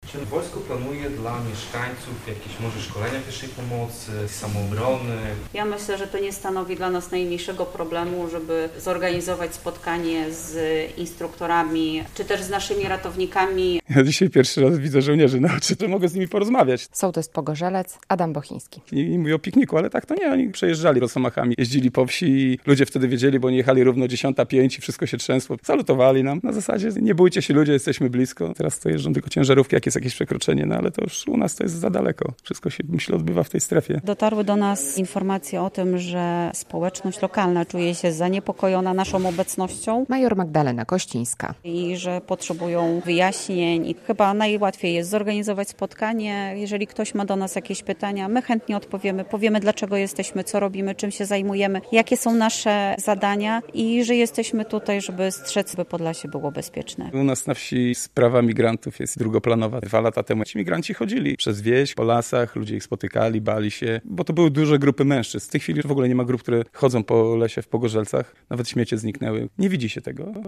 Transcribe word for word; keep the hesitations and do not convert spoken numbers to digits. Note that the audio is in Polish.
Czy wojsko planuje dla mieszkańców jakieś może szkolenia pierwszej pomocy, samoobrony? Ja myślę, że to nie stanowi dla nas najmniejszego problemu, żeby zorganizować spotkanie z instruktorami, czy też z naszymi ratownikami. Ja dzisiaj pierwszy raz widzę żołnierzy na oczy, to mogę z nimi porozmawiać. Sołtys Pogorzelec, Adam Bochiński. I, I mówię o pikniku, ale tak to nie, oni przejeżdżali rosamachami, jeździli po wsi i ludzie wtedy wiedzieli, bo oni jechali równo dziesiąta pięć i wszystko się trzęsło. Salutowali nam. Na zasadzie nie bójcie się ludzie, jesteśmy blisko. Teraz to jeżdżą tylko ciężarówki, jak jest jakieś przekroczenie, no ale to już u nas to jest za daleko. Wszystko się, myślę, odbywa w tej strefie. Dotarły do nas informacje o tym, że społeczność lokalna czuje się zaniepokojona naszą obecnością Major Magdalena Kościńska. i że potrzebują wyjaśnień i chyba najłatwiej jest zorganizować spotkanie. Jeżeli ktoś ma do nas jakieś pytania, my chętnie odpowiemy, powiemy dlaczego jesteśmy, co robimy, czym się zajmujemy, jakie są nasze zadania i że jesteśmy tutaj, żeby strzec, by Podlasie było bezpieczne. U nas na wsi sprawa migrantów jest drugoplanowa. Dwa lata temu ci migranci chodzili przez wieś, po lasach, ludzie ich spotykali, bali się, bo to były duże grupy mężczyzn. W tej chwili w ogóle nie ma grup, które chodzą po lesie w Pogorzelcach. Nawet śmiecie zniknęły. Nie widzi się tego.